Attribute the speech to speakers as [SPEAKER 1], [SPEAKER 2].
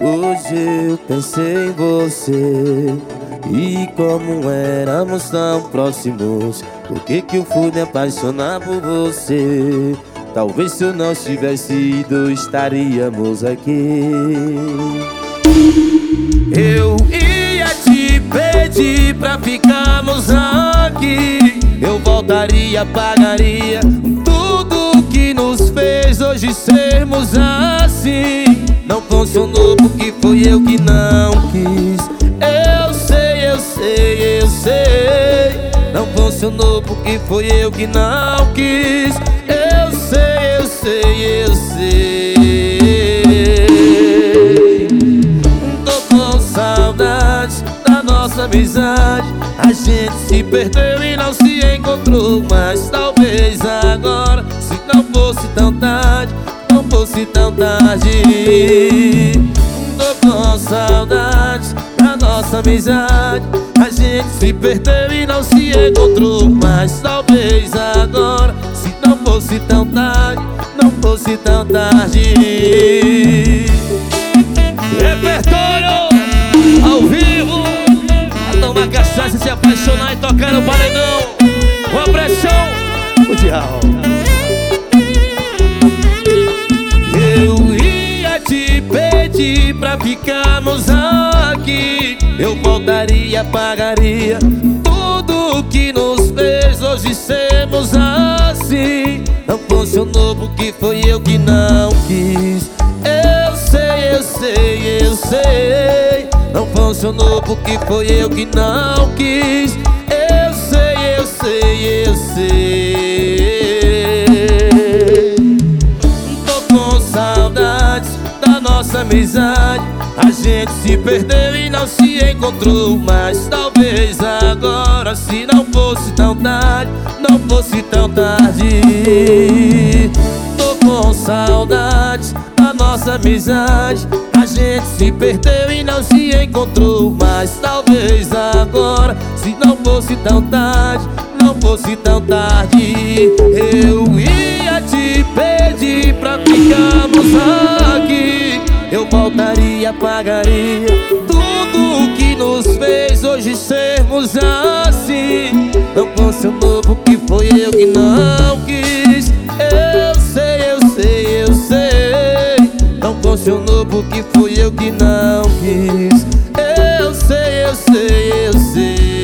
[SPEAKER 1] Hoje eu pensei em você e como éramos tão próximos, por que que eu fui me apaixonar por você? Talvez se eu não tivesse ido, estaríamos aqui. Eu ia te pedir pra ficarmos aqui. Eu voltaria, pagaria tudo que nos fez hoje sermos assim. Não funcionou porque foi eu que não quis. Eu sei, eu sei, eu sei. Não funcionou porque foi eu que não quis. Eu sei, eu sei, eu sei. Tô com saudades da nossa amizade. A gente se perdeu e não se encontrou mais. Talvez agora, se não fosse tão tarde, não fosse tão tarde. Tô com saudades da nossa amizade. A gente se perdeu e não se encontrou mais. Talvez agora, se não fosse tão tarde, não fosse tão tarde. Repertório ao vivo, a tomar cachaça, se apaixonar e tocar no paredão. Com a pressão mundial. Eu ia te pedir pra ficarmos aqui. Eu voltaria, pagaria tudo que nos fez hoje sermos assim. Não funcionou porque foi eu que não quis. Eu sei, eu sei, eu sei. Não funcionou porque foi eu que não quis. Eu sei, eu sei, eu sei. Tô com saudades da nossa amizade. A gente se perdeu e não se encontrou mais. Talvez agora, se não fosse tão tarde, não fosse tão tarde. Tô com saudades da nossa amizade. A gente se perdeu e não se encontrou mais. Talvez agora, se não fosse tão tarde, não fosse tão tarde. Eu ia te pedir pra ficarmos aqui. Eu voltaria, pagaria tudo que nos fez hoje sermos assim. Não funcionou porque foi eu que não quis. Eu sei, eu sei, eu sei. Não funcionou porque foi eu que não quis. Eu sei, eu sei, eu sei.